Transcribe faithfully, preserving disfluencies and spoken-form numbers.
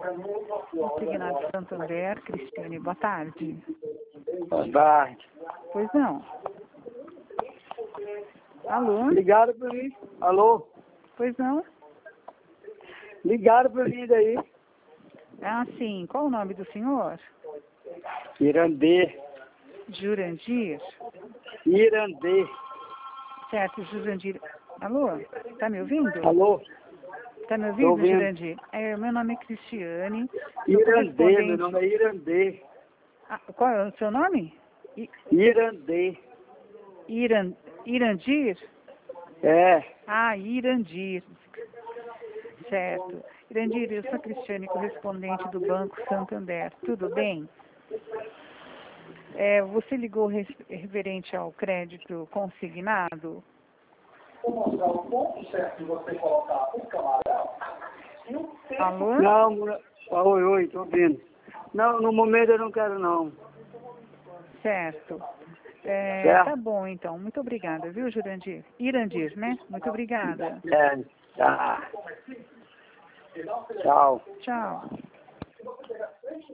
Consignado Santander, Cristiane, boa tarde. Boa tarde. Pois não. Alô? Ligaram para mim. Alô? Pois não? Ligaram para mim daí. Ah, sim. Qual o nome do senhor? Irandê. Jurandir? Irandê. Certo, Jurandir. Alô? Tá me ouvindo? Alô? Tá me Tô ouvindo, ouvindo. Jurandir? É, meu nome é Cristiane. sou Irandê, correspondente- meu nome é Irandê. Ah, qual é o seu nome? I- Irandê. Iran... Irandir? É. Ah, Irandir. Certo. Irandir, eu sou a Cristiane, correspondente do Banco Santander. Tudo bem? É, você ligou res- referente ao crédito consignado? Alô? Não, mo- oi, oi, tô ouvindo. Não, no momento eu não quero não. Certo. É, Certo. tá bom, então. Muito obrigada, viu, Jurandir? Irandir, né? Muito obrigada. É, tá. Tchau. Tchau.